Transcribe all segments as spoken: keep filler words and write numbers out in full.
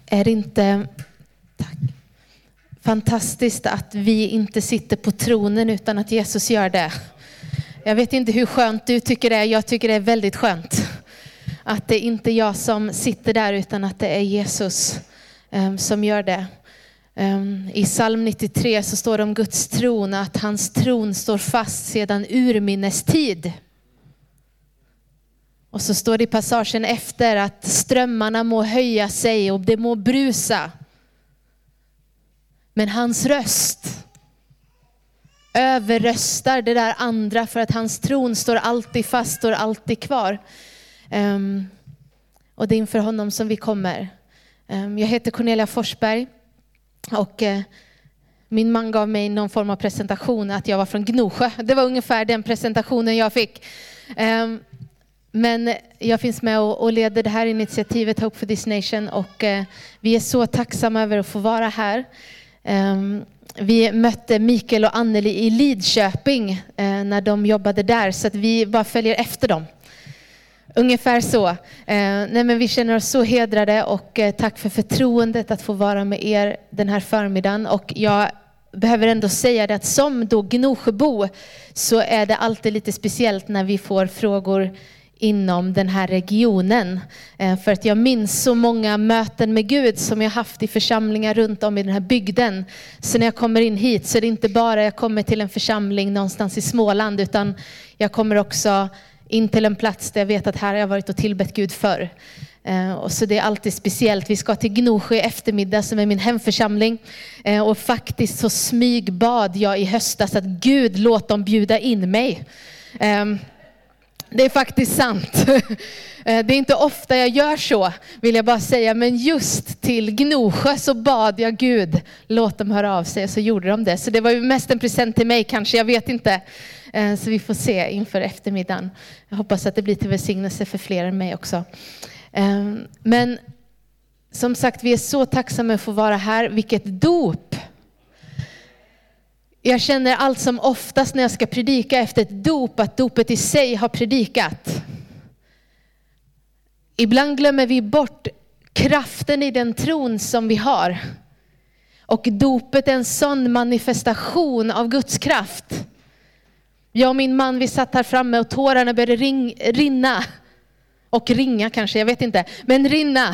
Är det inte tack, fantastiskt att vi inte sitter på tronen utan att Jesus gör det? Jag vet inte hur skönt du tycker det är. Jag tycker det är väldigt skönt. Att det inte är jag som sitter där utan att det är Jesus um, som gör det. Um, I psalm nittiotre så står det om Guds tron att hans tron står fast sedan urminnes tid. Och så står det i passagen efter att strömmarna må höja sig och det må brusa. Men hans röst överröstar det där andra för att hans tron står alltid fast, står alltid kvar. Um, och det är inför honom som vi kommer. Um, jag heter Cornelia Forsberg och uh, min man gav mig någon form av presentation att jag var från Gnosjö. Det var ungefär den presentationen jag fick. Um, Men jag finns med och leder det här initiativet Hope for this Nation och eh, vi är så tacksamma över att få vara här. Um, vi mötte Mikael och Anneli i Lidköping eh, när de jobbade där så att vi bara följer efter dem. Ungefär så. Eh, nej men vi känner oss så hedrade och eh, tack för förtroendet att få vara med er den här förmiddagen. Och jag behöver ändå säga det att som då Gnosjöbo så är det alltid lite speciellt när vi får frågor inom den här regionen. För att jag minns så många möten med Gud som jag haft i församlingar runt om i den här bygden. Så när jag kommer in hit så är det inte bara jag kommer till en församling någonstans i Småland utan jag kommer också in till en plats där jag vet att här har jag varit och tillbett Gud förr. Och så det är alltid speciellt. Vi ska till Gnosjö i eftermiddag som är min hemförsamling. Och faktiskt så smygbad jag i höstas att Gud låt dem bjuda in mig. Det är faktiskt sant. Det är inte ofta jag gör så, vill jag bara säga. Men just till Gnosjö så bad jag Gud, låt dem höra av sig. Och så gjorde de det. Så det var ju mest en present till mig kanske, jag vet inte. Så vi får se inför eftermiddagen. Jag hoppas att det blir till välsignelse för fler än mig också. Men som sagt, vi är så tacksamma att få vara här. Vilket dop! Jag känner allt som oftast när jag ska predika efter ett dop att dopet i sig har predikat. Ibland glömmer vi bort kraften i den tron som vi har. Och dopet är en sån manifestation av Guds kraft. Jag och min man, vi satt här framme och tårarna började ring, rinna. Och ringa kanske, jag vet inte. Men rinna.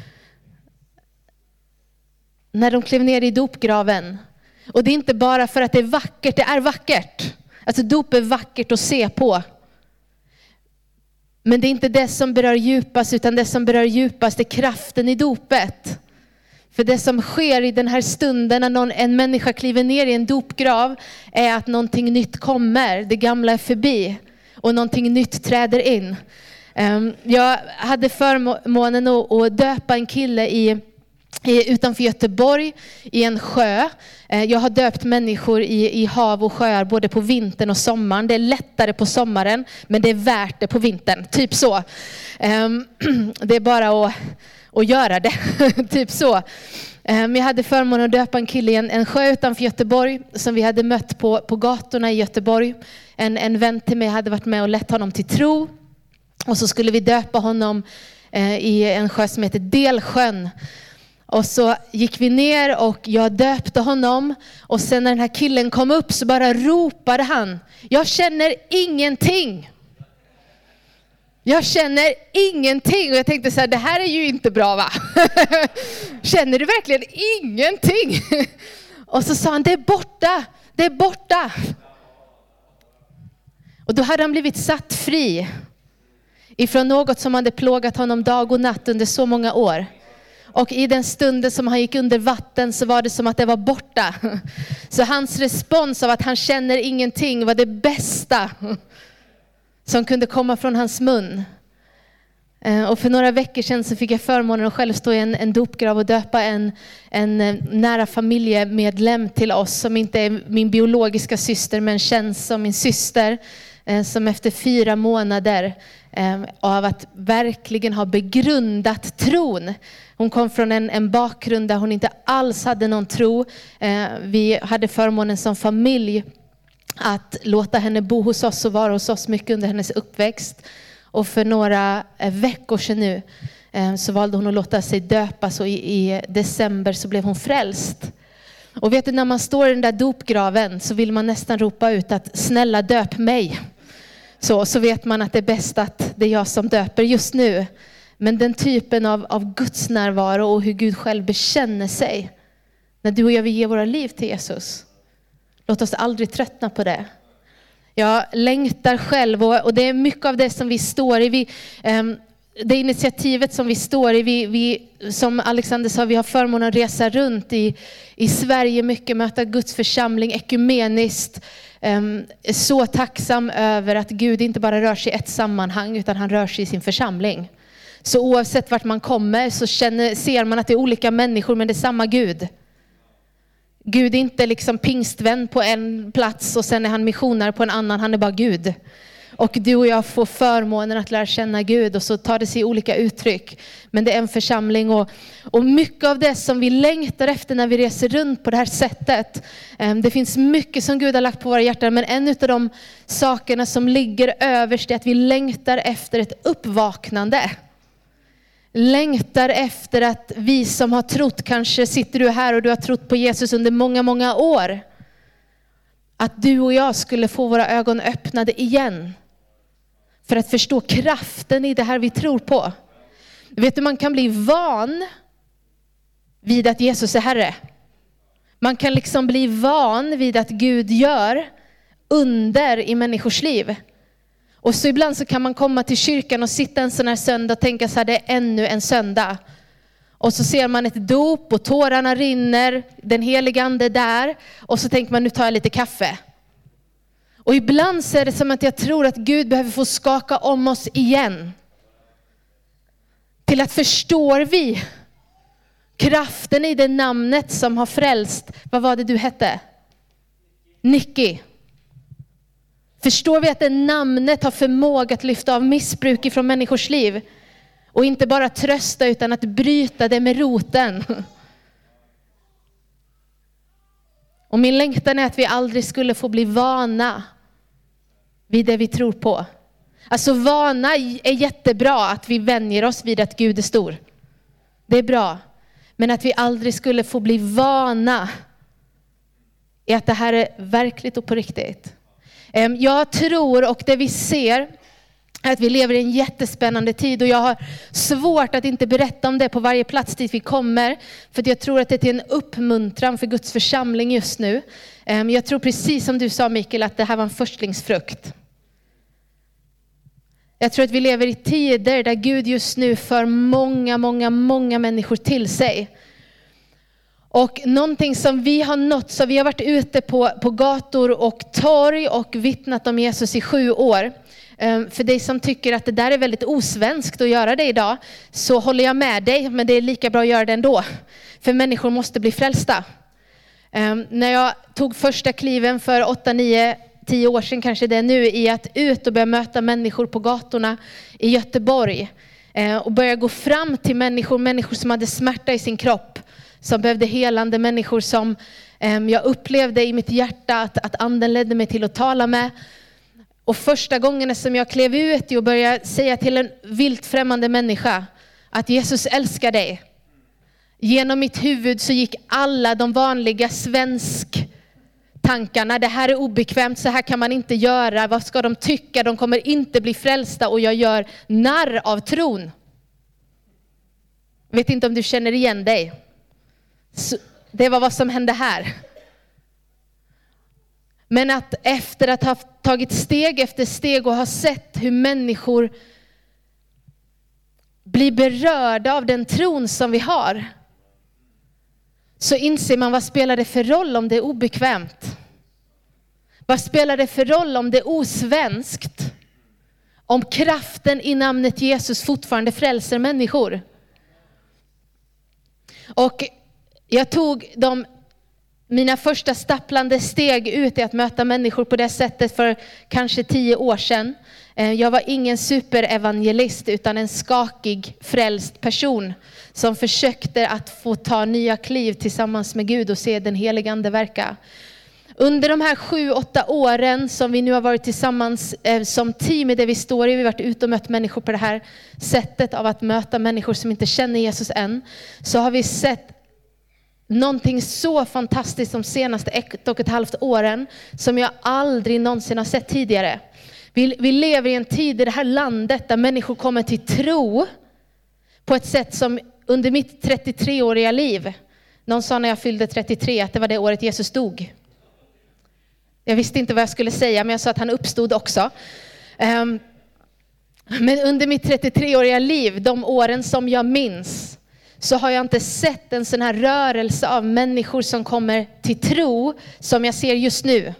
När de klev ner i dopgraven. Och det är inte bara för att det är vackert, det är vackert. Alltså dop är vackert att se på. Men det är inte det som berör djupast, utan det som berör djupast är kraften i dopet. För det som sker i den här stunden när någon, en människa kliver ner i en dopgrav är att någonting nytt kommer. Det gamla är förbi och någonting nytt träder in. Jag hade förmånen att döpa en kille i utanför Göteborg i en sjö. Jag har döpt människor i, i hav och sjöar både på vintern och sommaren. Det är lättare på sommaren men det är värt det på vintern. Typ så. Det är bara att, att göra det. Typ så. Jag hade förmånen att döpa en kille i en, en sjö utanför Göteborg som vi hade mött på, på gatorna i Göteborg. En, en vän till mig hade varit med och lett honom till tro. Och så skulle vi döpa honom i en sjö som heter Delsjön. Och så gick vi ner och jag döpte honom. Och sen när den här killen kom upp så bara ropade han. Jag känner ingenting. Jag känner ingenting. Och jag tänkte så här, det här är ju inte bra va? Känner du verkligen ingenting? Och så sa han, det är borta. Det är borta. Och då hade han blivit satt fri. Ifrån något som hade plågat honom dag och natt under så många år. Och i den stunden som han gick under vatten så var det som att det var borta. Så hans respons av att han känner ingenting var det bästa som kunde komma från hans mun. Och för några veckor sedan så fick jag förmånen att själv stå i en, en dopgrav och döpa en, en nära familjemedlem till oss. Som inte är min biologiska syster men känns som min syster. Som efter fyra månader av att verkligen ha begrundat tron. Hon kom från en, en bakgrund där hon inte alls hade någon tro. Vi hade förmånen som familj att låta henne bo hos oss och vara hos oss mycket under hennes uppväxt. Och för några veckor sedan nu så valde hon att låta sig döpas, och i, i december så blev hon frälst. Och vet du, när man står i den där dopgraven så vill man nästan ropa ut att snälla döp mig. Så, så vet man att det är bäst att det är jag som döper just nu. Men den typen av, av Guds närvaro och hur Gud själv bekänner sig. När du och jag vill ge våra liv till Jesus. Låt oss aldrig tröttna på det. Jag längtar själv, och, och det är mycket av det som vi står i. Vi, um, det initiativet som vi står i, vi, vi, som Alexander sa, vi har förmånen att resa runt i, i Sverige mycket, möta Guds församling ekumeniskt. Um, är så tacksam över att Gud inte bara rör sig i ett sammanhang, utan han rör sig i sin församling. Så oavsett vart man kommer så känner, ser man att det är olika människor, men det är samma Gud. Gud är inte liksom pingstvän på en plats och sen är han missionär på en annan. Han är bara Gud. Och du och jag får förmånen att lära känna Gud, och så tar det sig olika uttryck. Men det är en församling, och, och mycket av det som vi längtar efter när vi reser runt på det här sättet. Det finns mycket som Gud har lagt på våra hjärtan, men en av de sakerna som ligger överst är att vi längtar efter ett uppvaknande. Längtar efter att vi som har trott, kanske sitter du här och du har trott på Jesus under många, många år. Att du och jag skulle få våra ögon öppnade igen. För att förstå kraften i det här vi tror på. Vet du, man kan bli van vid att Jesus är Herre. Man kan liksom bli van vid att Gud gör under i människors liv. Och så ibland så kan man komma till kyrkan och sitta en sån här söndag och tänka så här, det är ännu en söndag. Och så ser man ett dop och tårarna rinner, den helige ande är där. Och så tänker man, nu tar jag lite kaffe. Och ibland så är det som att jag tror att Gud behöver få skaka om oss igen. Till att förstår vi kraften i det namnet som har frälst. Vad var det du hette? Nicky. Förstår vi att det namnet har förmåga att lyfta av missbruk ifrån människors liv? Och inte bara trösta utan att bryta det med roten. Och min längtan är att vi aldrig skulle få bli vana vid det vi tror på. Alltså vana är jättebra, att vi vänjer oss vid att Gud är stor. Det är bra. Men att vi aldrig skulle få bli vana i att det här är verkligt och på riktigt. Jag tror, och det vi ser, att vi lever i en jättespännande tid, och jag har svårt att inte berätta om det på varje plats dit vi kommer, för jag tror att det är till en uppmuntran för Guds församling just nu. Jag tror precis som du sa, Mikael, att det här var en förstlingsfrukt. Jag tror att vi lever i tider där Gud just nu för många, många, många människor till sig. Och någonting som vi har nått, så vi har varit ute på, på gator och torg och vittnat om Jesus i sju år. Um, för dig som tycker att det där är väldigt osvenskt att göra det idag, så håller jag med dig, men det är lika bra att göra det ändå. För människor måste bli frälsta. Um, när jag tog första kliven för åtta, nio, tio år sedan kanske det är nu, i att ut och börja möta människor på gatorna i Göteborg. Uh, och börja gå fram till människor, människor som hade smärta i sin kropp. Som behövde helande, människor som um, jag upplevde i mitt hjärta att, att anden ledde mig till att tala med. Och första gången som jag klev ut och började säga till en vilt främmande människa att Jesus älskar dig. Genom mitt huvud så gick alla de vanliga svensk tankarna. Det här är obekvämt, så här kan man inte göra. Vad ska de tycka? De kommer inte bli frälsta, och jag gör narr av tron. Vet inte om du känner igen dig. Så det var vad som hände här. Men att efter att ha tagit steg efter steg och ha sett hur människor blir berörda av den tron som vi har, så inser man, vad spelar det för roll om det är obekvämt? Vad spelar det för roll om det är osvenskt? Om kraften i namnet Jesus fortfarande frälser människor. Och jag tog de Mina första stapplande steg ut i att möta människor på det sättet för kanske tio år sedan. Jag var ingen superevangelist, utan en skakig, frälst person som försökte att få ta nya kliv tillsammans med Gud och se den helige ande verka. Under de här sju, åtta åren som vi nu har varit tillsammans eh, som team i det vi står i, vi har varit ute och mött människor på det här sättet av att möta människor som inte känner Jesus än, så har vi sett någonting så fantastiskt de senaste ett och ett halvt åren som jag aldrig någonsin har sett tidigare. Vi, vi lever i en tid i det här landet där människor kommer till tro på ett sätt som under mitt trettiotre-åriga liv. Någon sa när jag fyllde trettiotre att det var det året Jesus dog. Jag visste inte vad jag skulle säga, men jag sa att han uppstod också. Um, men under mitt trettiotre-åriga liv, de åren som jag minns, så har jag inte sett en sån här rörelse av människor som kommer till tro som jag ser just nu.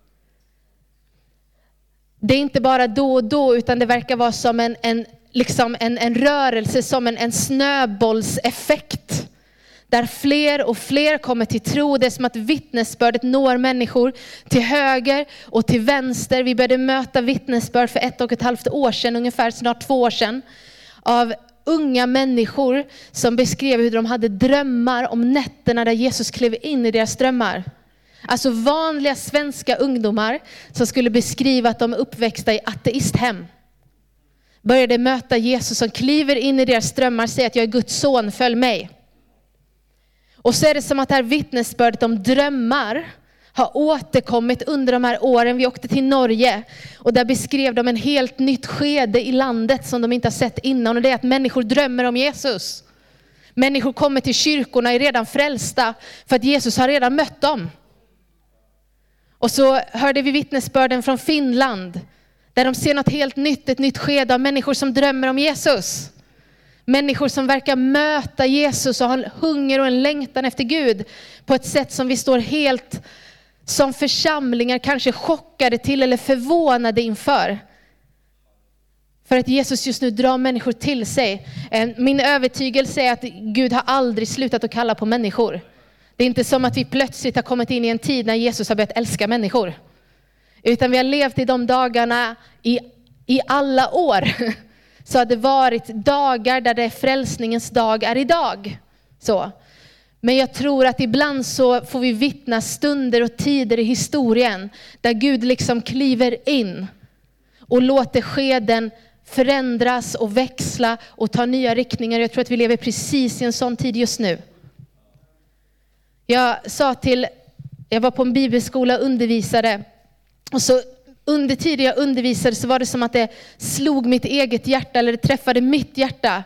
Det är inte bara då och då, utan det verkar vara som en, en, liksom en, en rörelse, som en, en snöbollseffekt. Där fler och fler kommer till tro. Det är som att vittnesbördet når människor till höger och till vänster. Vi började möta vittnesbörd för ett och ett halvt år sedan, ungefär snart två år sedan, av unga människor som beskrev hur de hade drömmar om nätterna där Jesus klev in i deras drömmar. Alltså vanliga svenska ungdomar som skulle beskriva att de är uppväxta i ateisthem. Började möta Jesus som kliver in i deras drömmar och säger att jag är Guds son, följ mig. Och så är det som att det här vittnesbördet om drömmar har återkommit under de här åren. Vi åkte till Norge och där beskrev de en helt nytt skede i landet som de inte har sett innan. Och det är att människor drömmer om Jesus. Människor kommer till kyrkorna, är redan frälsta för att Jesus har redan mött dem. Och så hörde vi vittnesbörden från Finland där de ser något helt nytt, ett nytt skede av människor som drömmer om Jesus. Människor som verkar möta Jesus och har hunger och en längtan efter Gud på ett sätt som vi står helt som församlingar kanske chockade till eller förvånade inför. För att Jesus just nu drar människor till sig. Min övertygelse är att Gud har aldrig slutat att kalla på människor. Det är inte som att vi plötsligt har kommit in i en tid när Jesus har börjat älska människor. Utan vi har levt i de dagarna i, i alla år. Så har det varit dagar där det är frälsningens dag är idag. Så. Men jag tror att ibland så får vi vittna stunder och tider i historien där Gud liksom kliver in och låter skeden förändras och växla och ta nya riktningar. Jag tror att vi lever precis i en sån tid just nu. Jag sa till, jag var på en bibelskola och undervisade, och så under tiden jag undervisade så var det som att det slog mitt eget hjärta, eller det träffade mitt hjärta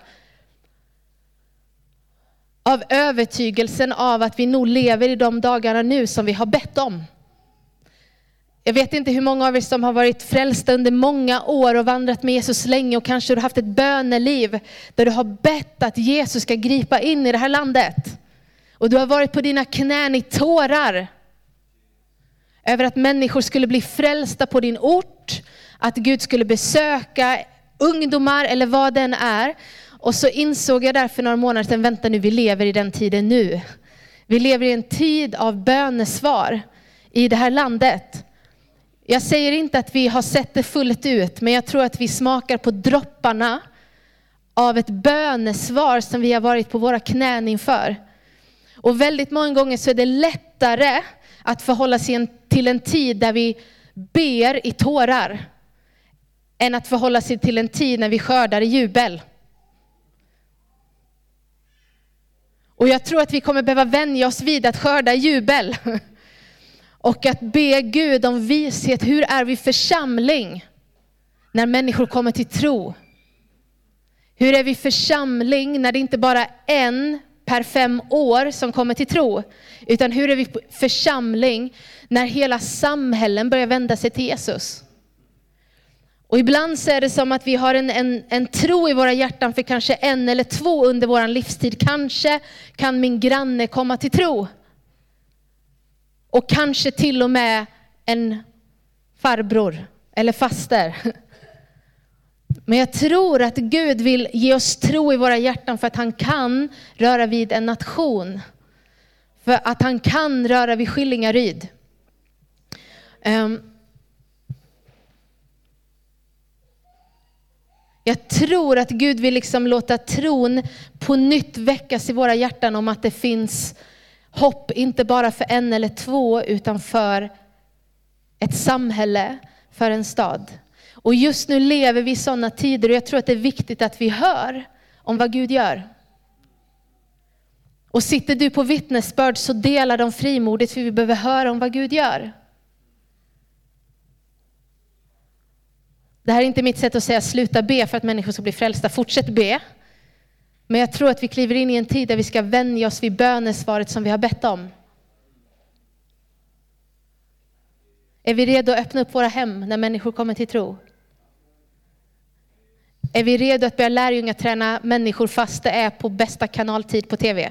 av övertygelsen av att vi nog lever i de dagarna nu som vi har bett om. Jag vet inte hur många av er som har varit frälsta under många år och vandrat med Jesus länge, och kanske du har haft ett böneliv där du har bett att Jesus ska gripa in i det här landet. Och du har varit på dina knän i tårar över att människor skulle bli frälsta på din ort, att Gud skulle besöka ungdomar eller vad den är. Och så insåg jag där för några månader sedan, vänta nu, vi lever i den tiden nu. Vi lever i en tid av bönesvar i det här landet. Jag säger inte att vi har sett det fullt ut, men jag tror att vi smakar på dropparna av ett bönesvar som vi har varit på våra knän inför. Och väldigt många gånger så är det lättare att förhålla sig till en tid där vi ber i tårar än att förhålla sig till en tid när vi skördar i jubel. Och jag tror att vi kommer behöva vänja oss vid att skörda i jubel. Och att be Gud om vishet. Hur är vi församling när människor kommer till tro? Hur är vi församling när det inte bara är en per fem år som kommer till tro? Utan hur är vi församling när hela samhällen börjar vända sig till Jesus? Och ibland så är det som att vi har en, en, en tro i våra hjärtan för kanske en eller två under vår livstid. Kanske kan min granne komma till tro. Och kanske till och med en farbror eller faster. Men jag tror att Gud vill ge oss tro i våra hjärtan för att han kan röra vid en nation. För att han kan röra vid Skillingaryd. Um, jag tror att Gud vill liksom låta tron på nytt väckas i våra hjärtan om att det finns hopp, inte bara för en eller två utan för ett samhälle, för en stad. Och just nu lever vi i sådana tider och jag tror att det är viktigt att vi hör om vad Gud gör. Och sitter du på vittnesbörd så delar de frimodigt, för vi behöver höra om vad Gud gör. Det här är inte mitt sätt att säga sluta be för att människor ska bli frälsta. Fortsätt be. Men jag tror att vi kliver in i en tid där vi ska vänja oss vid bönesvaret som vi har bett om. Är vi redo att öppna upp våra hem när människor kommer till tro? Är vi redo att börja lärjungaträna människor fast det är på bästa kanaltid på tv?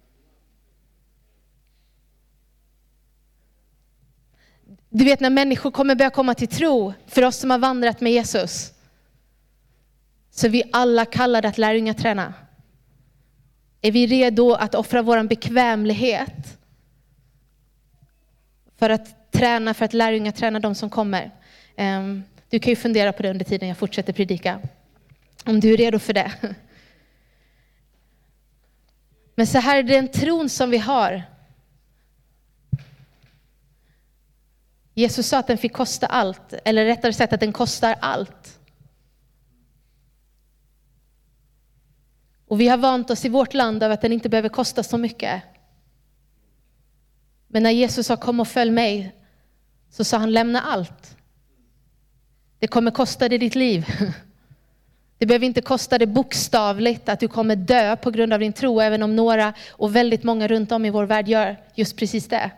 Du vet, när människor kommer börja komma till tro, för oss som har vandrat med Jesus, så är vi alla kallade att lärjungaträna. Är vi redo att offra vår bekvämlighet för att träna, för att lärjungaträna de som kommer? Du kan ju fundera på det under tiden jag fortsätter predika. Om du är redo för det. Men så här är den tron som vi har. Jesus sa att den fick kosta allt. Eller rättare sagt att den kostar allt. Och vi har vant oss i vårt land av att den inte behöver kosta så mycket. Men när Jesus sa kom och följ mig, så sa han lämna allt. Det kommer kosta dig ditt liv. Det behöver inte kosta det bokstavligt att du kommer dö på grund av din tro, även om några och väldigt många runt om i vår värld gör just precis det.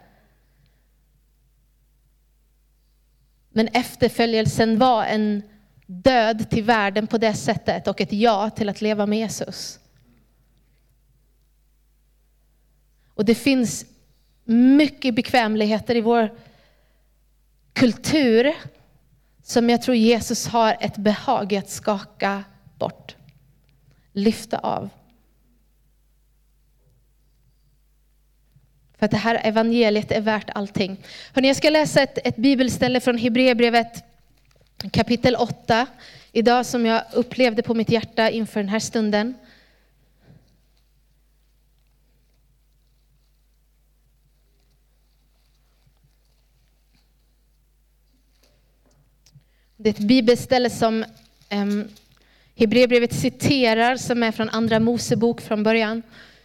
Men efterföljelsen var en död till världen på det sättet och ett ja till att leva med Jesus. Och det finns mycket bekvämligheter i vår kultur som jag tror Jesus har ett behag att skaka bort. Lyfta av. För att det här evangeliet är värt allting. Hörrni, jag ska läsa ett, ett bibelställe från Hebreerbrevet kapitel åtta. Idag som jag upplevde på mitt hjärta inför den här stunden. Det är ett bibelställe som um, Hebreerbrevet citerar, som är från andra Mosebok från början.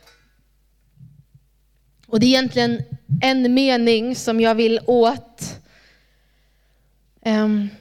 Och det är egentligen en mening som jag vill åt. Um,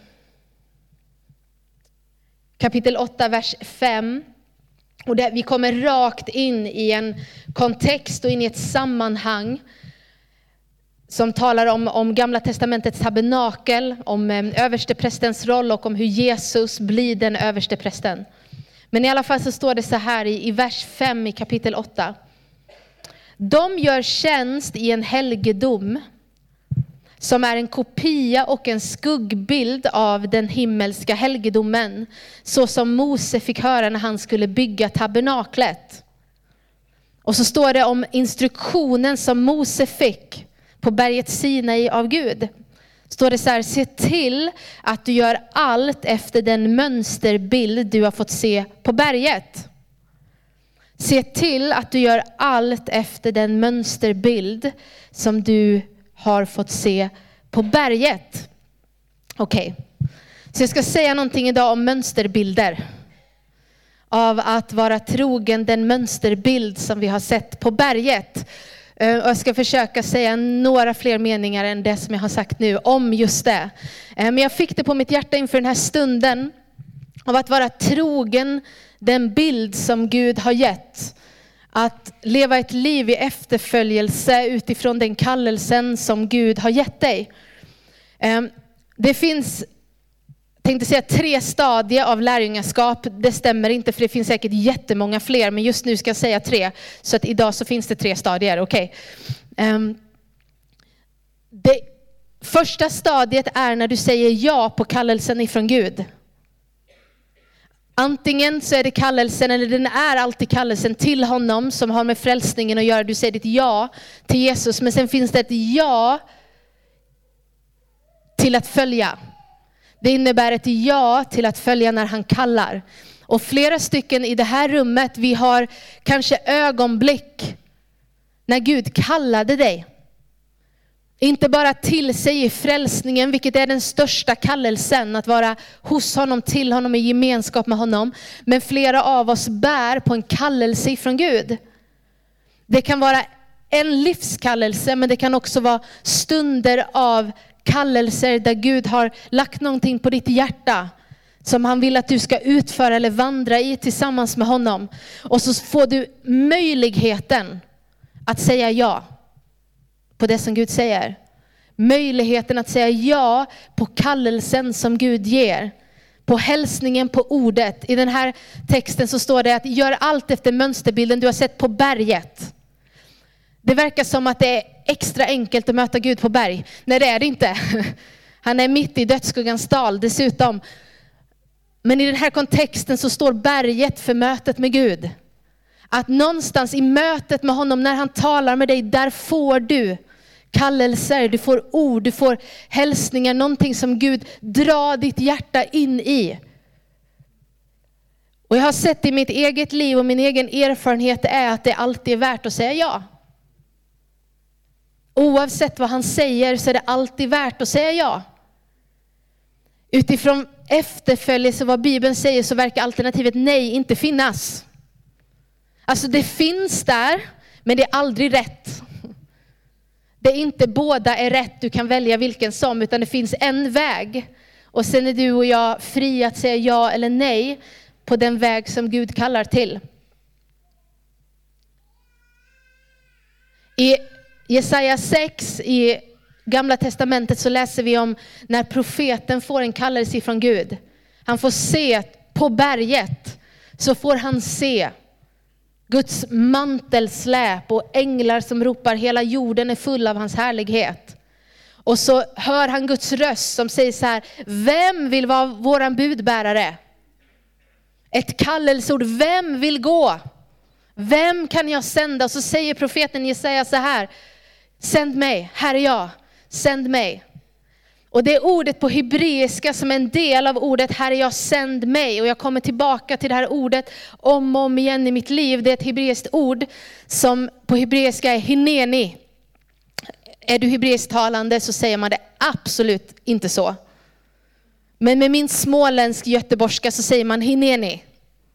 kapitel åtta, vers fem. Och där vi kommer rakt in i en kontext och in i ett sammanhang som talar om, om Gamla testamentets tabernakel, om um, översteprästens roll och om hur Jesus blir den översteprästen. Men i alla fall så står det så här i, i vers fem i kapitel åtta. De gör tjänst i en helgedom som är en kopia och en skuggbild av den himmelska helgedomen, så som Mose fick höra när han skulle bygga tabernaklet. Och så står det om instruktionen som Mose fick på berget Sinai av Gud. Står det så här: se till att du gör allt efter den mönsterbild du har fått se på berget. Se till att du gör allt efter den mönsterbild som du har fått se på berget. Okej, okay. Så jag ska säga någonting idag om mönsterbilder. Av att vara trogen den mönsterbild som vi har sett på berget. Och jag ska försöka säga några fler meningar än det som jag har sagt nu om just det. Men jag fick det på mitt hjärta inför den här stunden av att vara trogen den bild som Gud har gett. Att leva ett liv i efterföljelse utifrån den kallelsen som Gud har gett dig. Det finns, tänkte säga, tre stadier av lärjungaskap. Det stämmer inte, för det finns säkert jättemånga fler. Men just nu ska jag säga tre. Så att idag så finns det tre stadier. Okay. Det första stadiet är när du säger ja på kallelsen ifrån Gud. Antingen så är det kallelsen, eller den är alltid kallelsen till honom som har med frälsningen att göra. Du säger ditt ja till Jesus, men sen finns det ett ja till att följa. Det innebär ett ja till att följa när han kallar. Och flera stycken i det här rummet, vi har kanske ögonblick när Gud kallade dig. Inte bara till sig i frälsningen, vilket är den största kallelsen, att vara hos honom, till honom, i gemenskap med honom. Men flera av oss bär på en kallelse från Gud. Det kan vara en livskallelse, men det kan också vara stunder av kallelser där Gud har lagt någonting på ditt hjärta som han vill att du ska utföra eller vandra i tillsammans med honom. Och så får du möjligheten att säga ja på det som Gud säger. Möjligheten att säga ja på kallelsen som Gud ger. På hälsningen, på ordet. I den här texten så står det att gör allt efter mönsterbilden du har sett på berget. Det verkar som att det är extra enkelt att möta Gud på berg. Nej, det är det inte. Han är mitt i dödsskuggans dal dessutom. Men i den här kontexten så står berget för mötet med Gud. Att någonstans i mötet med honom, när han talar med dig, där får du kallelser, du får ord, du får hälsningar, någonting som Gud drar ditt hjärta in i. Och jag har sett i mitt eget liv och min egen erfarenhet är att det alltid är värt att säga ja. Oavsett vad han säger så är det alltid värt att säga ja. Utifrån efterföljelse vad Bibeln säger så verkar alternativet nej inte finnas. Alltså det finns där, men det är aldrig rätt. Det är inte båda är rätt, du kan välja vilken som, utan det finns en väg. Och sen är du och jag fria att säga ja eller nej på den väg som Gud kallar till. I Jesaja sex i Gamla testamentet så läser vi om när profeten får en kallelse från Gud. Han får se på berget, så får han se Guds mantelsläp och änglar som ropar hela jorden är full av hans härlighet. Och så hör han Guds röst som säger så här: vem vill vara våran budbärare? Ett kallelseord, vem vill gå? Vem kan jag sända? Och så säger profeten Jesaja så här: sänd mig, här är jag, sänd mig. Och det är ordet på hebreiska som är en del av ordet här är jag, sänd mig. Och jag kommer tillbaka till det här ordet om och om igen i mitt liv. Det är ett hebreiskt ord som på hebreiska är hineni. Är du hebreisktalande så säger man det absolut inte så. Men med min småländsk göteborgska så säger man hineni.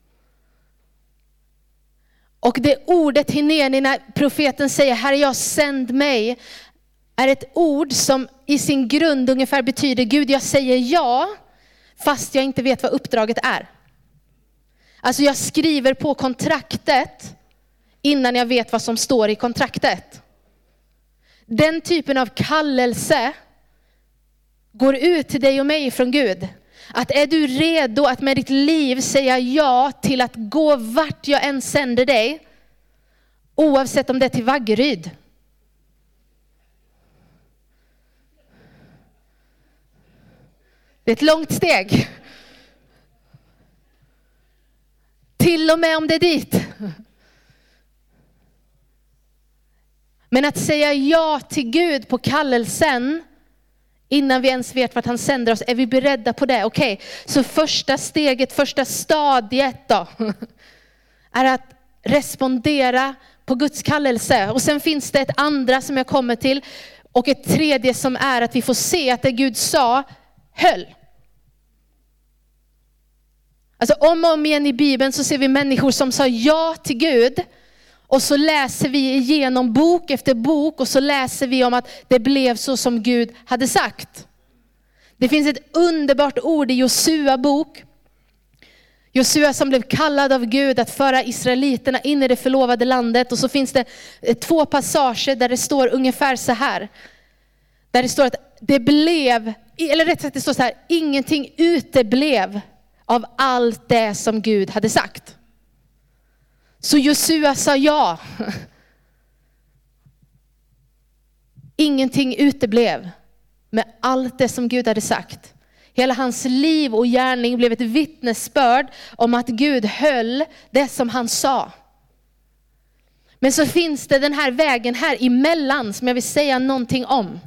Och det ordet hineni, när profeten säger här är jag, sänd mig, är ett ord som i sin grund ungefär betyder Gud, jag säger ja fast jag inte vet vad uppdraget är. Alltså jag skriver på kontraktet innan jag vet vad som står i kontraktet. Den typen av kallelse går ut till dig och mig från Gud. Att är du redo att med ditt liv säga ja till att gå vart jag än sänder dig, oavsett om det är till Vaggeryd. Det är ett långt steg. Till och med om det är dit. Men att säga ja till Gud på kallelsen innan vi ens vet vart han sänder oss, är vi beredda på det? Okej, okay. Så första steget, första stadiet då är att respondera på Guds kallelse. Och sen finns det ett andra som jag kommer till, och ett tredje som är att vi får se att det Gud sa höll. Alltså om och om igen i Bibeln så ser vi människor som sa ja till Gud. Och så läser vi igenom bok efter bok och så läser vi om att det blev så som Gud hade sagt. Det finns ett underbart ord i Josua bok. Josua som blev kallad av Gud att föra israeliterna in i det förlovade landet. Och så finns det två passager där det står ungefär så här. Där det står att det blev, eller rätt sagt det står så här, ingenting uteblev av allt det som Gud hade sagt. Så Josua sa ja. Ingenting uteblev med allt det som Gud hade sagt. Hela hans liv och gärning blev ett vittnesbörd om att Gud höll det som han sa. Men så finns det den här vägen här emellan som jag vill säga någonting om.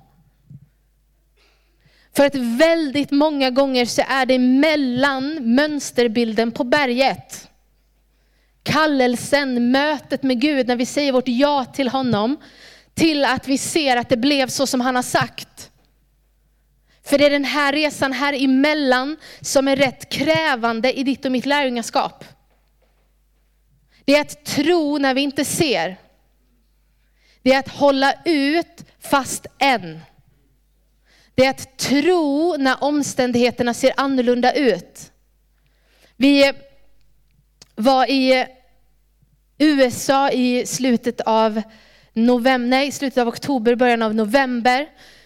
För att väldigt många gånger så är det mellan mönsterbilden på berget, kallelsen, mötet med Gud, när vi säger vårt ja till honom, till att vi ser att det blev så som han har sagt. För det är den här resan här emellan som är rätt krävande i ditt och mitt lärjungaskap. Det är att tro när vi inte ser. Det är att hålla ut fast än. Det är att tro när omständigheterna ser annorlunda ut. Vi var i U S A i slutet av november, nej, slutet av oktober, början av november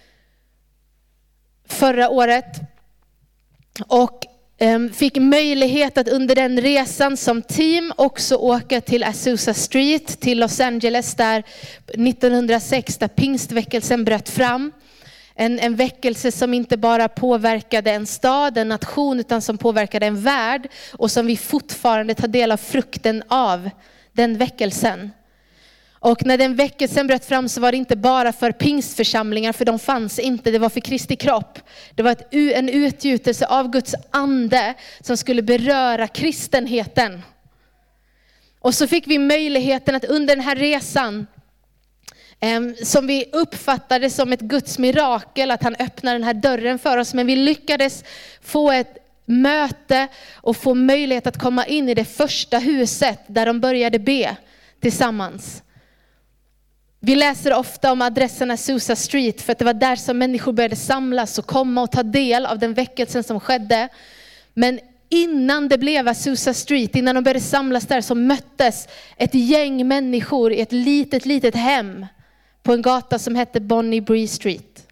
förra året. Och um, fick möjlighet att under den resan som team också åka till Azusa Street, till Los Angeles, där nittonhundrasex, där pingstväckelsen bröt fram. En, en väckelse som inte bara påverkade en stad, en nation, utan som påverkade en värld. Och som vi fortfarande tar del av frukten av den väckelsen. Och när den väckelsen bröt fram så var det inte bara för pingstförsamlingar, för de fanns inte. Det var för Kristi kropp. Det var ett, en utgjutelse av Guds ande som skulle beröra kristenheten. Och så fick vi möjligheten att under den här resan, som vi uppfattade som ett Guds mirakel, att han öppnade den här dörren för oss. Men vi lyckades få ett möte och få möjlighet att komma in i det första huset där de började be tillsammans. Vi läser ofta om adressen Azusa Street för att det var där som människor började samlas och komma och ta del av den väckelsen som skedde. Men innan det blev Azusa Street, innan de började samlas där, så möttes ett gäng människor i ett litet, litet hem på en gata som hette Bonnie Bree Street.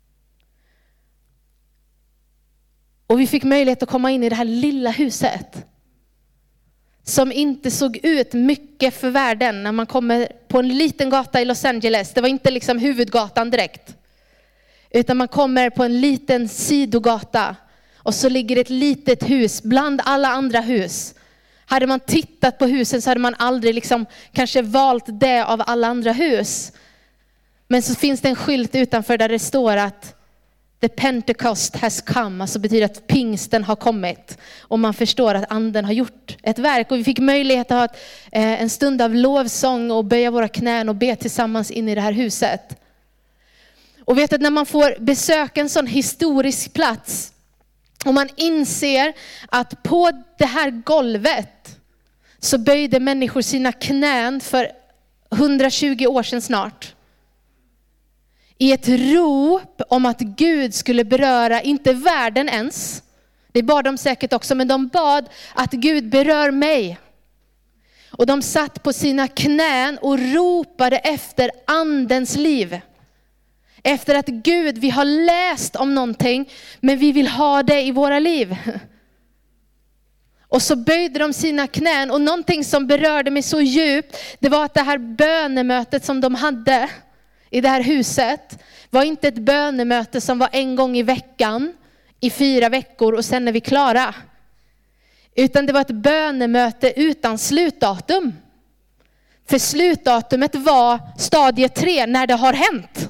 Och vi fick möjlighet att komma in i det här lilla huset. Som inte såg ut mycket för världen när man kommer på en liten gata i Los Angeles. Det var inte liksom huvudgatan direkt. Utan man kommer på en liten sidogata. Och så ligger ett litet hus bland alla andra hus. Hade man tittat på husen så hade man aldrig liksom kanske valt det av alla andra hus. Men så finns det en skylt utanför där det står att The Pentecost has come, alltså betyder att pingsten har kommit. Och man förstår att anden har gjort ett verk. Och vi fick möjlighet att ha ett, eh, en stund av lovsång och böja våra knän och be tillsammans in i det här huset. Och vet att när man får besöka en sån historisk plats och man inser att på det här golvet så böjde människor sina knän för hundratjugo år sedan snart. I ett rop om att Gud skulle beröra, inte världen ens. Det bad de säkert också, men de bad att Gud berör mig. Och de satt på sina knän och ropade efter andens liv. Efter att Gud, vi har läst om någonting, men vi vill ha det i våra liv. Och så böjde de sina knän, och någonting som berörde mig så djupt, det var att det här bönemötet som de hade i det här huset var inte ett bönemöte som var en gång i veckan i fyra veckor och sen är vi klara. Utan det var ett bönemöte utan slutdatum. För slutdatumet var stadie tre, när det har hänt.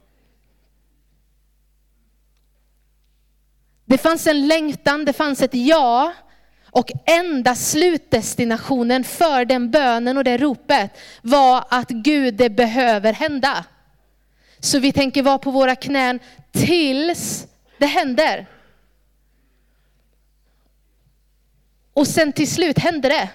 Det fanns en längtan, det fanns ett ja. Och enda slutdestinationen för den bönen och det ropet var att Gud, det behöver hända. Så vi tänker vara på våra knän tills det händer. Och sen till slut händer det.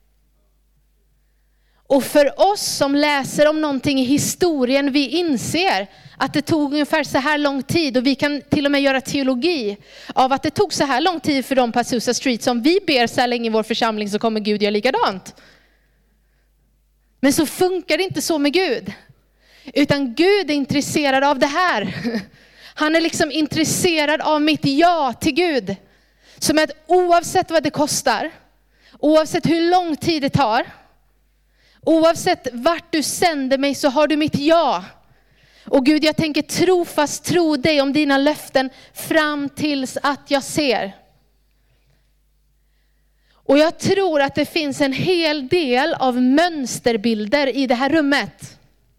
Och för oss som läser om någonting i historien, vi inser att det tog ungefär så här lång tid. Och vi kan till och med göra teologi av att det tog så här lång tid för dem på Azusa Street. Som vi ber så här länge i vår församling så kommer Gud göra likadant. Men så funkar det inte så med Gud. Utan Gud är intresserad av det här. Han är liksom intresserad av mitt ja till Gud. Som att oavsett vad det kostar, oavsett hur lång tid det tar, oavsett vart du sänder mig, så har du mitt ja. Och Gud, jag tänker trofast tro dig om dina löften fram tills att jag ser. Och jag tror att det finns en hel del av mönsterbilder i det här rummet.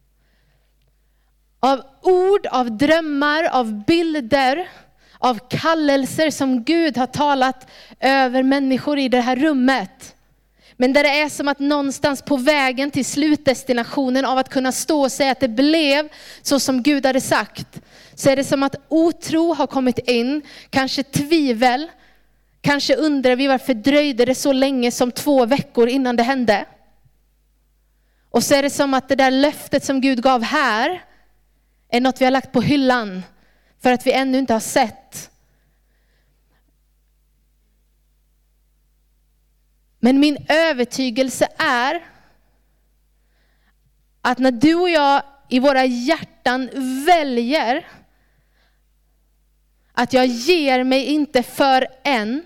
Av ord, av drömmar, av bilder, av kallelser som Gud har talat över människor i det här rummet. Men där det är som att någonstans på vägen till slutdestinationen av att kunna stå och säga att det blev så som Gud hade sagt, så är det som att otro har kommit in, kanske tvivel, kanske undrar vi varför dröjde det så länge som två veckor innan det hände. Och så är det som att det där löftet som Gud gav här är något vi har lagt på hyllan för att vi ännu inte har sett. Men min övertygelse är att när du och jag i våra hjärtan väljer att jag ger mig inte för än,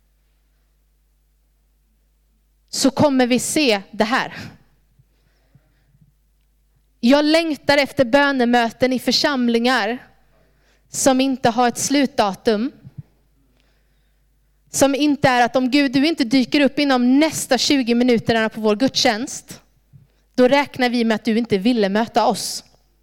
så kommer vi se det här. Jag längtar efter bönemöten i församlingar som inte har ett slutdatum. Som inte är att om Gud du inte dyker upp inom nästa tjugo minuterna på vår gudstjänst, då räknar vi med att du inte ville möta oss.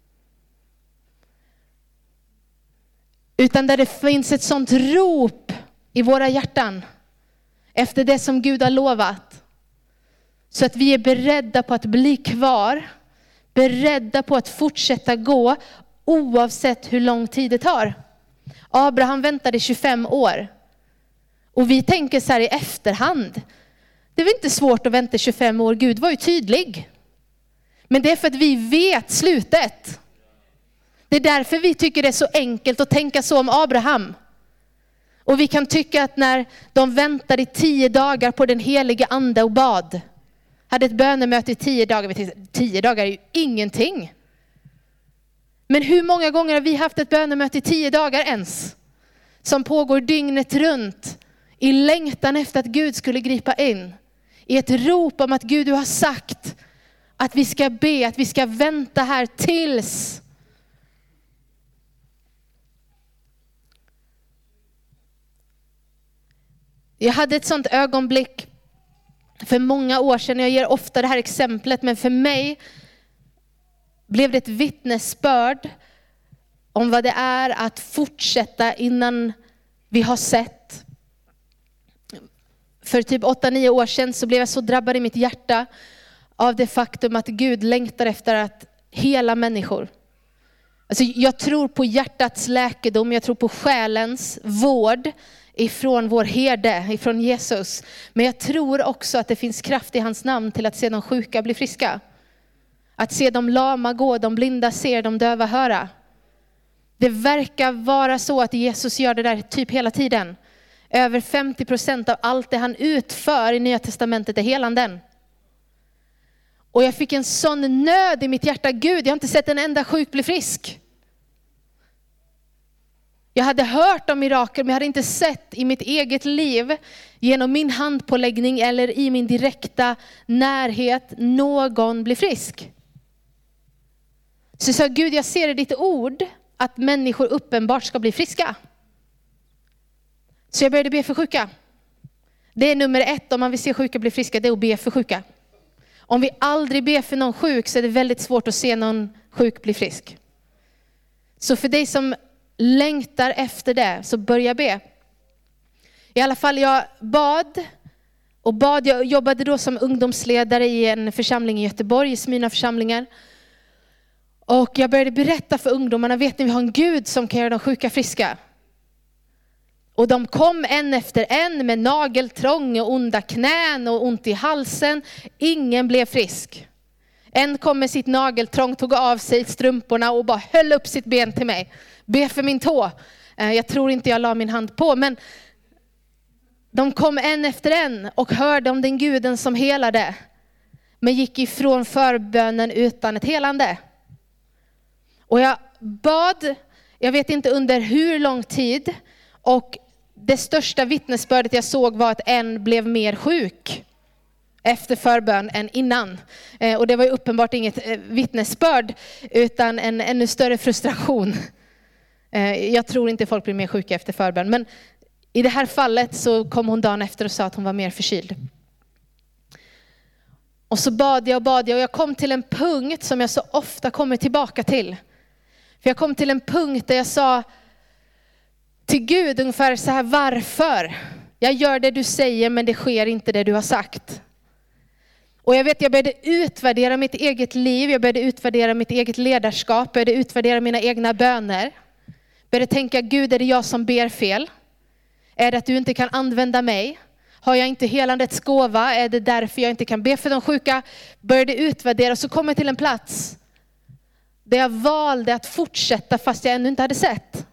Utan där det finns ett sånt rop i våra hjärtan efter det som Gud har lovat. Så att vi är beredda på att bli kvar. Beredda på att fortsätta gå oavsett hur lång tid det tar. Abraham väntade tjugofem år. Och vi tänker så här i efterhand. Det var inte svårt att vänta tjugofem år. Gud var ju tydlig. Men det är för att vi vet slutet. Det är därför vi tycker det är så enkelt att tänka så om Abraham. Och vi kan tycka att när de väntade i tio dagar på den heliga ande och bad. Hade ett bönemöte i tio dagar. Vi tänkte, tio dagar är ju ingenting. Men hur många gånger har vi haft ett bönemöte i tio dagar ens? Som pågår dygnet runt. I längtan efter att Gud skulle gripa in. I ett rop om att Gud du har sagt att vi ska be, att vi ska vänta här tills. Jag hade ett sånt ögonblick för många år sedan. Jag ger ofta det här exemplet, men för mig blev det ett vittnesbörd om vad det är att fortsätta innan vi har sett. För typ åtta nio år sedan så blev jag så drabbad i mitt hjärta av det faktum att Gud längtar efter att hela människor. Alltså jag tror på hjärtats läkedom, jag tror på själens vård ifrån vår herde, ifrån Jesus. Men jag tror också att det finns kraft i hans namn till att se de sjuka bli friska. Att se de lama gå, de blinda ser, de döva höra. Det verkar vara så att Jesus gör det där typ hela tiden. Över femtio procent av allt det han utför i Nya Testamentet är helanden. Och jag fick en sån nöd i mitt hjärta. Gud, jag har inte sett en enda sjuk bli frisk. Jag hade hört om mirakel, men jag hade inte sett i mitt eget liv genom min handpåläggning eller i min direkta närhet någon bli frisk. Så jag sa, Gud, jag ser i ditt ord att människor uppenbart ska bli friska. Så jag började be för sjuka. Det är nummer ett om man vill se sjuka bli friska, det är att be för sjuka. Om vi aldrig ber för någon sjuk så är det väldigt svårt att se någon sjuk bli frisk. Så för dig som längtar efter det, så börja be. I alla fall jag bad. Och bad, jag jobbade då som ungdomsledare i en församling i Göteborg, i Smyrna församlingar. Och jag började berätta för ungdomarna, vet ni vi har en Gud som kan göra de sjuka friska. Och de kom en efter en med nageltrång och onda knän och ont i halsen. Ingen blev frisk. En kom med sitt nageltrång, tog av sig strumporna och bara höll upp sitt ben till mig. Be för min tå. Jag tror inte jag la min hand på, men de kom en efter en och hörde om den guden som helade. Men gick ifrån förbönen utan ett helande. Och jag bad, jag vet inte under hur lång tid. Och det största vittnesbördet jag såg var att en blev mer sjuk efter förbön än innan. Eh, och det var ju uppenbart inget eh, vittnesbörd utan en ännu större frustration. Eh, jag tror inte folk blir mer sjuka efter förbön. Men i det här fallet så kom hon dagen efter och sa att hon var mer förkyld. Och så bad jag och bad jag och jag kom till en punkt som jag så ofta kommer tillbaka till. För jag kom till en punkt där jag sa till Gud ungefär så här, varför? Jag gör det du säger men det sker inte det du har sagt. Och jag vet, jag började utvärdera mitt eget liv. Jag började utvärdera mitt eget ledarskap. Jag började utvärdera mina egna böner. Jag började tänka, Gud, är det jag som ber fel? Är det att du inte kan använda mig? Har jag inte helandets gåva? Är det därför jag inte kan be för de sjuka? Började utvärdera och så kom jag till en plats där jag valde att fortsätta fast jag ännu inte hade sett.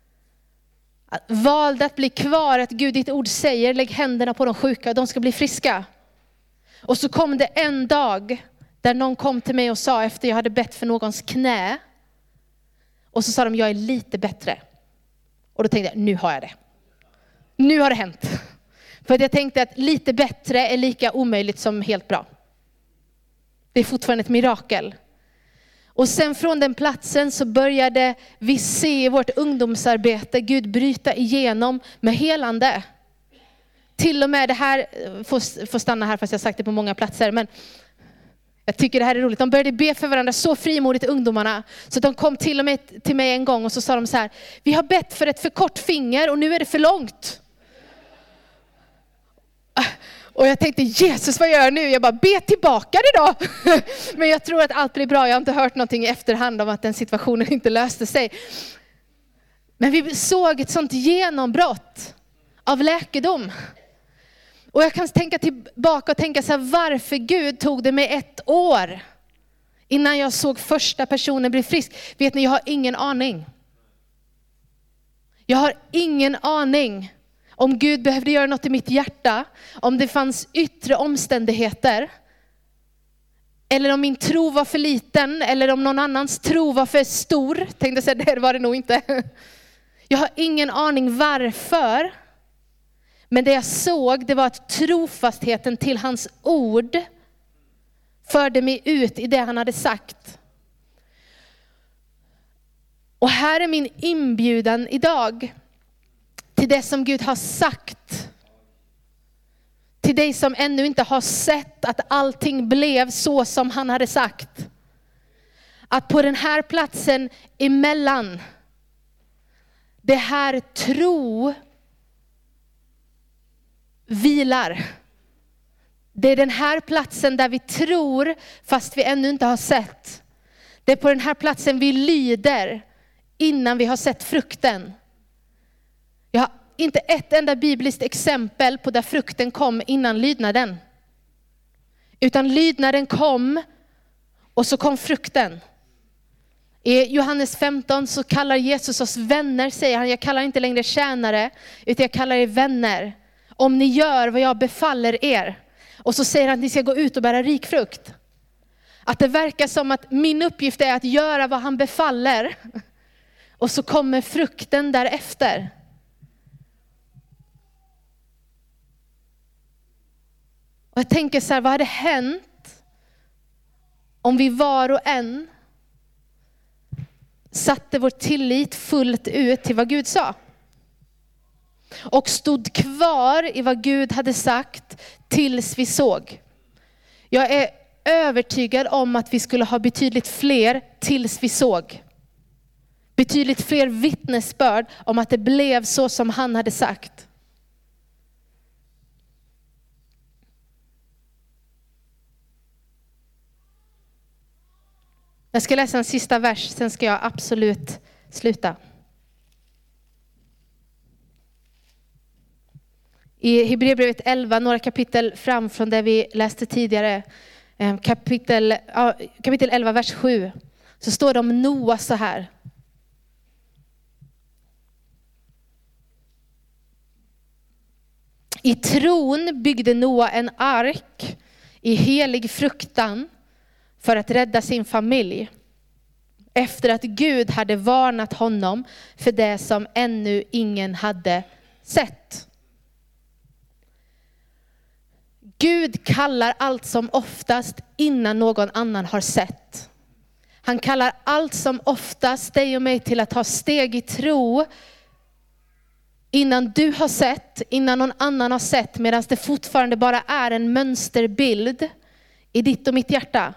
Valde att bli kvar, att Gud, ditt ord säger, lägg händerna på de sjuka och de ska bli friska. Och så kom det en dag där någon kom till mig och sa, efter jag hade bett för någons knä. Och så sa de, jag är lite bättre. Och då tänkte jag, nu har jag det. Nu har det hänt. För att jag tänkte att lite bättre är lika omöjligt som helt bra. Det är fortfarande ett mirakel. Och sen från den platsen så började vi se i vårt ungdomsarbete Gud bryta igenom med helande. Till och med det här, får, får stanna här fast jag har sagt det på många platser, men jag tycker det här är roligt. De började be för varandra så frimodigt, ungdomarna, så de kom till och med till mig en gång och så sa de så här, vi har bett för ett för kort finger och nu är det för långt. Och jag tänkte, Jesus, vad gör jag nu? Jag bara, be tillbaka det då. Men jag tror att allt blir bra. Jag har inte hört någonting i efterhand om att den situationen inte löste sig. Men vi såg ett sånt genombrott av läkedom. Och jag kan tänka tillbaka och tänka så här, varför Gud tog det mig ett år innan jag såg första personen bli frisk. Vet ni, jag har ingen aning. Jag har ingen aning. Om Gud behövde göra något i mitt hjärta, om det fanns yttre omständigheter, eller om min tro var för liten, eller om någon annans tro var för stor. Tänkte jag säga, det var det nog inte. Jag har ingen aning varför. Men det jag såg, det var att trofastheten till hans ord förde mig ut i det han hade sagt. Och här är min inbjudan idag. Till det som Gud har sagt. Till dig som ännu inte har sett att allting blev så som han hade sagt. Att på den här platsen emellan. Det här tro vilar. Det är den här platsen där vi tror fast vi ännu inte har sett. Det är på den här platsen vi lyder innan vi har sett frukten. Jag har inte ett enda bibliskt exempel på där frukten kom innan lydnaden. Utan lydnaden kom och så kom frukten. I Johannes femton så kallar Jesus oss vänner, säger han. Jag kallar inte längre tjänare, utan jag kallar er vänner. Om ni gör vad jag befaller er. Och så säger han att ni ska gå ut och bära rik frukt. Att det verkar som att min uppgift är att göra vad han befaller. Och så kommer frukten därefter. Och jag tänker så här, vad hade hänt om vi var och en satte vår tillit fullt ut till vad Gud sa? Och stod kvar i vad Gud hade sagt tills vi såg. Jag är övertygad om att vi skulle ha betydligt fler tills vi såg. Betydligt fler vittnesbörd om att det blev så som han hade sagt. Jag ska läsa en sista vers, sen ska jag absolut sluta. I Hebreerbrevet elva, några kapitel fram från det vi läste tidigare, kapitel, kapitel elva, vers sju, så står det om Noa så här. I tron byggde Noa en ark i helig fruktan för att rädda sin familj. Efter att Gud hade varnat honom för det som ännu ingen hade sett. Gud kallar allt som oftast innan någon annan har sett. Han kallar allt som oftast dig och mig till att ta steg i tro innan du har sett, innan någon annan har sett, medan det fortfarande bara är en mönsterbild i ditt och mitt hjärta.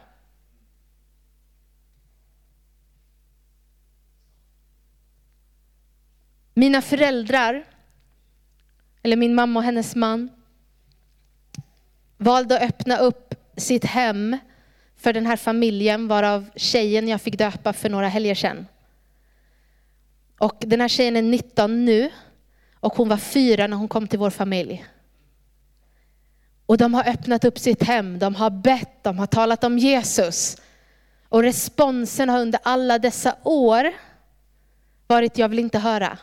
Mina föräldrar, eller min mamma och hennes man, valde att öppna upp sitt hem för den här familjen, varav tjejen jag fick döpa för några helger sedan. Och den här tjejen är nitton nu och hon var fyra när hon kom till vår familj. Och de har öppnat upp sitt hem, de har bett, de har talat om Jesus. Och responsen har under alla dessa år varit: jag vill inte höra.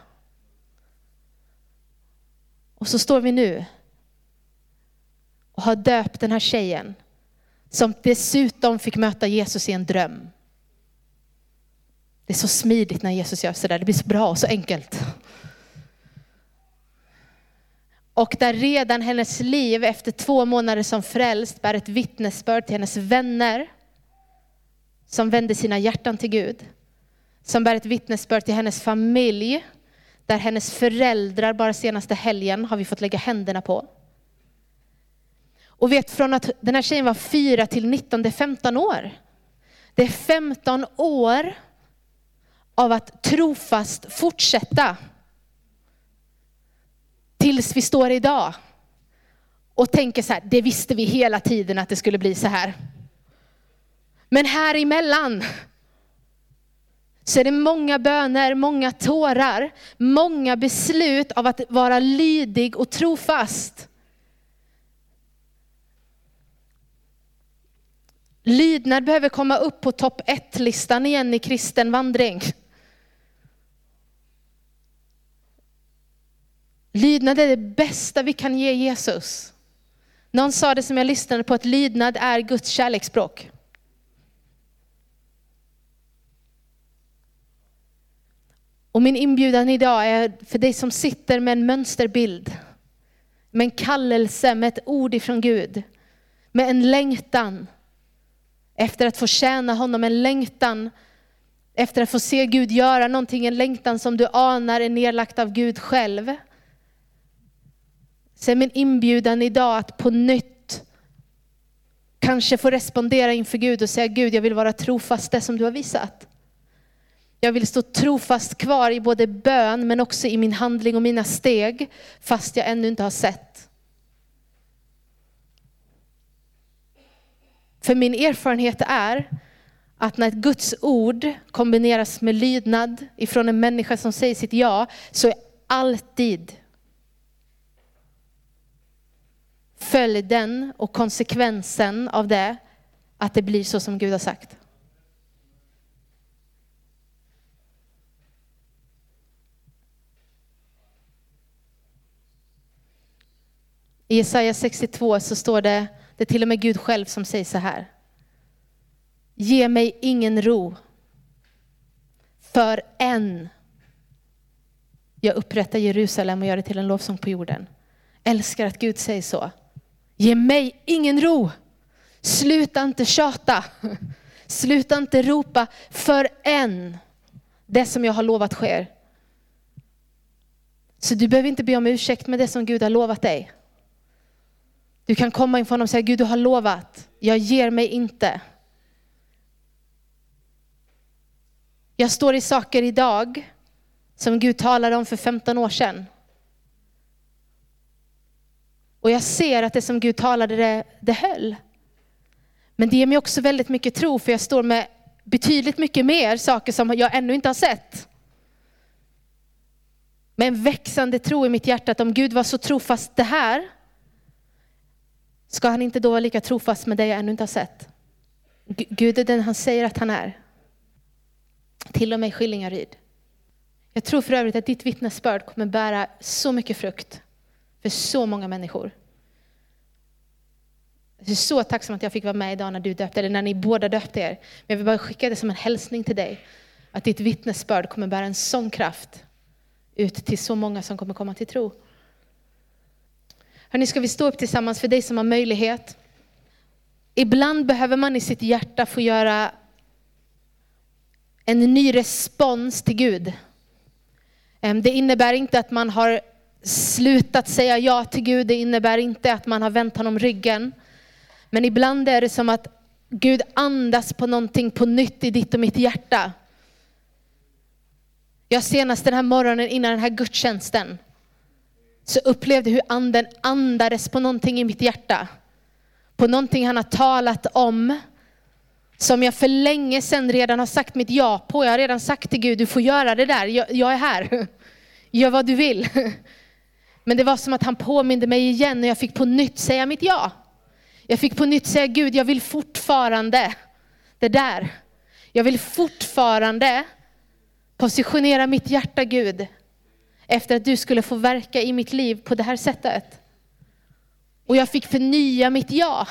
Och så står vi nu och har döpt den här tjejen, som dessutom fick möta Jesus i en dröm. Det är så smidigt när Jesus gör så där. Det blir så bra och så enkelt. Och där redan hennes liv efter två månader som frälst bär ett vittnesbörd till hennes vänner som vände sina hjärtan till Gud. Som bär ett vittnesbörd till hennes familj, där hennes föräldrar bara senaste helgen har vi fått lägga händerna på. Och vet, från att den här tjejen var fyra till nitton, det är femton år. Det är femton år av att trofast fortsätta. Tills vi står idag och tänker så här: det visste vi hela tiden att det skulle bli så här. Men här emellan så är det många böner, många tårar, många beslut av att vara lydig och trofast. Lydnad behöver komma upp på topp ett-listan igen i kristen vandring. Lydnad är det bästa vi kan ge Jesus. Någon sa det som jag lyssnade på, att lydnad är Guds kärleksspråk. Och min inbjudan idag är för dig som sitter med en mönsterbild, med en kallelse, med ett ord ifrån Gud, med en längtan efter att få tjäna honom, en längtan efter att få se Gud göra någonting, en längtan som du anar är nedlagt av Gud själv. Så är min inbjudan idag att på nytt kanske få respondera inför Gud och säga: Gud, jag vill vara trofast det som du har visat. Jag vill stå trofast kvar i både bön men också i min handling och mina steg, fast jag ännu inte har sett. För min erfarenhet är att när ett Guds ord kombineras med lydnad ifrån en människa som säger sitt ja, så är alltid följden och konsekvensen av det att det blir så som Gud har sagt. I Jesaja sextiotvå så står det, det är till och med Gud själv som säger så här: ge mig ingen ro för än jag upprättar Jerusalem och gör det till en lovsång på jorden. Älskar att Gud säger så. Ge mig ingen ro. Sluta inte tjata. Sluta inte ropa för än det som jag har lovat sker. Så du behöver inte be om ursäkt med det som Gud har lovat dig. Du kan komma inför honom och säga: Gud, du har lovat. Jag ger mig inte. Jag står i saker idag som Gud talade om för femton år sedan. Och jag ser att det som Gud talade, det, det höll. Men det ger mig också väldigt mycket tro, för jag står med betydligt mycket mer saker som jag ännu inte har sett. Med en växande tro i mitt hjärta att om Gud var så trofast det här, ska han inte då vara lika trofast med det jag ännu inte har sett? G- Gud är den han säger att han är. Till och med Skillingaryd. Jag tror för övrigt att ditt vittnesbörd kommer bära så mycket frukt för så många människor. Jag är så tacksam att jag fick vara med idag när du döpte, eller när ni båda döpte er. Men jag vill bara skicka det som en hälsning till dig. Att ditt vittnesbörd kommer bära en sån kraft ut till så många som kommer komma till tro. Hörrni, ska vi stå upp tillsammans för dig som har möjlighet. Ibland behöver man i sitt hjärta få göra en ny respons till Gud. Det innebär inte att man har slutat säga ja till Gud. Det innebär inte att man har vänt honom ryggen. Men ibland är det som att Gud andas på någonting på nytt i ditt och mitt hjärta. Jag senast den här morgonen innan den här gudstjänsten så upplevde hur anden andades på någonting i mitt hjärta. På på någonting han har talat om, som jag för länge sedan redan har sagt mitt ja på. Jag har redan sagt till Gud, du får göra det där, jag, jag är här. Gör vad du vill. Men det var som att han påminde mig igen och jag fick på nytt säga mitt ja. Jag fick på nytt säga, Gud, jag vill fortfarande det där. Jag vill fortfarande positionera mitt hjärta, Gud, efter att du skulle få verka i mitt liv på det här sättet. Och jag fick förnya mitt ja.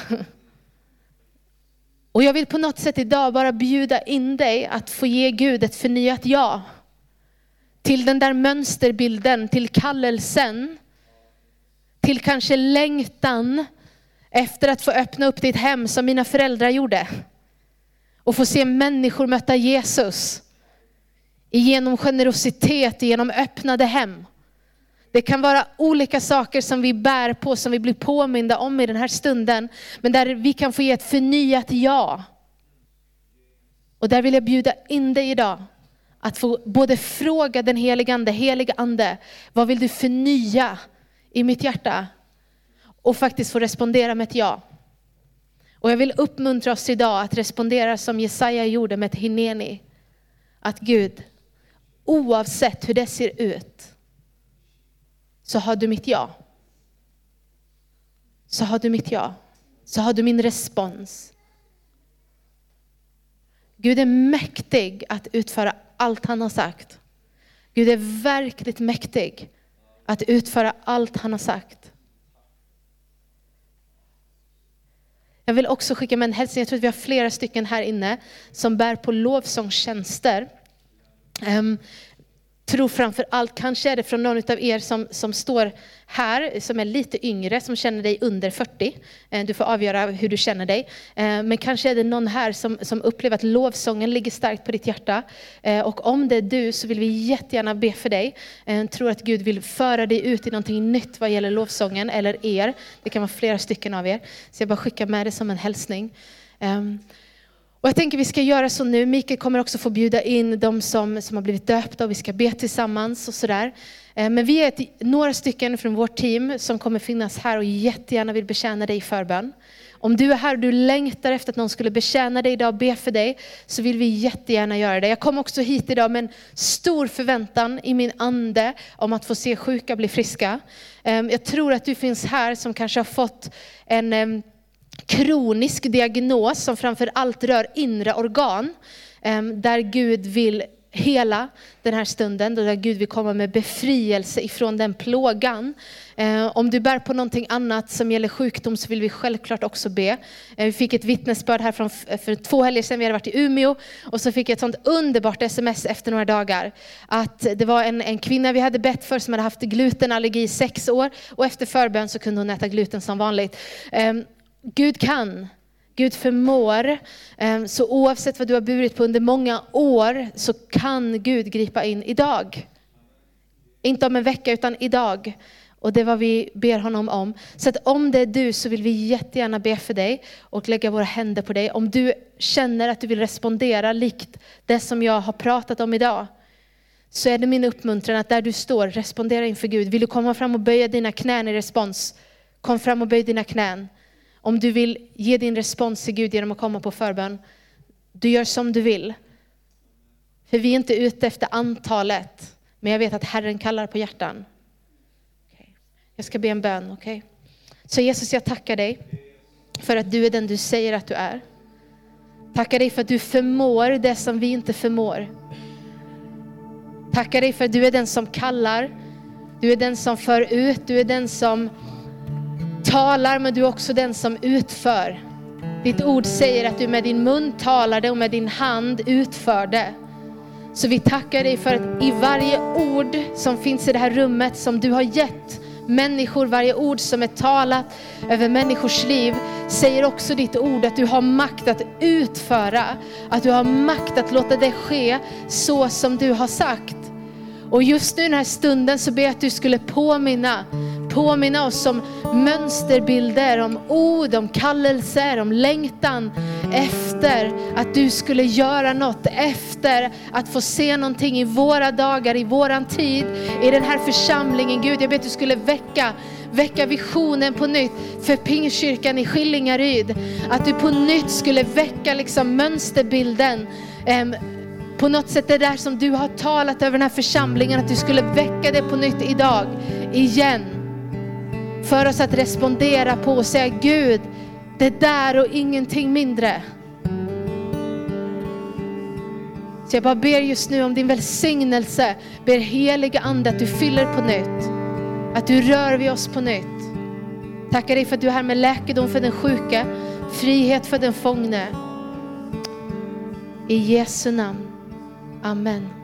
Och jag vill på något sätt idag bara bjuda in dig att få ge Gud ett förnyat ja. Till den där mönsterbilden, till kallelsen, till kanske längtan efter att få öppna upp ditt hem som mina föräldrar gjorde. Och få se människor möta Jesus genom generositet, genom öppnade hem. Det kan vara olika saker som vi bär på, som vi blir påminda om i den här stunden. Men där vi kan få ge ett förnyat ja. Och där vill jag bjuda in dig idag. Att få både fråga den helige ande, helige ande, vad vill du förnya i mitt hjärta? Och faktiskt få respondera med ett ja. Och jag vill uppmuntra oss idag att respondera som Jesaja gjorde med ett hineni. Att Gud, oavsett hur det ser ut, så har du mitt ja. Så har du mitt ja. Så har du min respons. Gud är mäktig att utföra allt han har sagt. Gud är verkligt mäktig att utföra allt han har sagt. Jag vill också skicka med en hälsning. Jag tror att vi har flera stycken här inne som bär på lovsångstjänster. Um, tror framför allt, kanske är det från någon av er som, som står här, som är lite yngre, som känner dig under fyrtio. Du får avgöra hur du känner dig. Men kanske är det någon här som, som upplever att lovsången ligger starkt på ditt hjärta. Och om det är du så vill vi jättegärna be för dig. Jag tror att Gud vill föra dig ut i någonting nytt vad gäller lovsången, eller er. Det kan vara flera stycken av er. Så jag bara skickar med det som en hälsning. Och jag tänker vi ska göra så nu. Mikael kommer också få bjuda in de som, som har blivit döpta och vi ska be tillsammans och sådär. Men vi är ett, några stycken från vårt team som kommer finnas här och jättegärna vill betjäna dig i förbön. Om du är här och du längtar efter att någon skulle betjäna dig idag och be för dig, så vill vi jättegärna göra det. Jag kom också hit idag med en stor förväntan i min ande om att få se sjuka bli friska. Jag tror att du finns här som kanske har fått en kronisk diagnos som framför allt rör inre organ, där Gud vill hela den här stunden, där Gud vill komma med befrielse ifrån den plågan. Om du bär på någonting annat som gäller sjukdom, så vill vi självklart också be. Vi fick ett vittnesbörd här från, för två helger sedan, vi hade varit i Umeå, och så fick jag ett sånt underbart sms efter några dagar. Att det var en, en kvinna vi hade bett för som hade haft glutenallergi i sex år, och efter förbön så kunde hon äta gluten som vanligt. Gud kan, Gud förmår, så oavsett vad du har burit på under många år, så kan Gud gripa in idag. Inte om en vecka utan idag. Och det är vad vi ber honom om. Så att om det är du, så vill vi jättegärna be för dig och lägga våra händer på dig. Om du känner att du vill respondera likt det som jag har pratat om idag, så är det min uppmuntran att där du står, respondera inför Gud. Vill du komma fram och böja dina knän i respons, kom fram och böj dina knän. Om du vill ge din respons till Gud genom att komma på förbön, du gör som du vill. För vi är inte ute efter antalet, men jag vet att Herren kallar på hjärtan. Okay. Jag ska be en bön, okej? Okay? Så Jesus, jag tackar dig för att du är den du säger att du är. Tackar dig för att du förmår det som vi inte förmår. Tackar dig för att du är den som kallar. Du är den som för ut. Du är den som talar, men du är också den som utför. Ditt ord säger att du med din mun talade och med din hand utförde. Så vi tackar dig för att i varje ord som finns i det här rummet, som du har gett människor, varje ord som är talat över människors liv, säger också ditt ord att du har makt att utföra, att du har makt att låta det ske så som du har sagt. Och just nu i den här stunden så ber jag att du skulle påminna Påminna oss om mönsterbilder, om ord, om kallelser, om längtan efter att du skulle göra något, efter att få se någonting i våra dagar, i våran tid, i den här församlingen. Gud, jag ber att du skulle väcka väcka visionen på nytt för Pingstkyrkan i Skillingaryd. Att du på nytt skulle väcka liksom mönsterbilden. Um, på något sätt det där som du har talat över den här församlingen, att du skulle väcka det på nytt idag, igen. För oss att respondera på och säga, Gud, det där och ingenting mindre. Så jag bara ber just nu om din välsignelse. Ber heliga ande att du fyller på nytt. Att du rör vid oss på nytt. Tackar dig för att du är här med läkedom för den sjuka. Frihet för den fångne. I Jesu namn. Amen.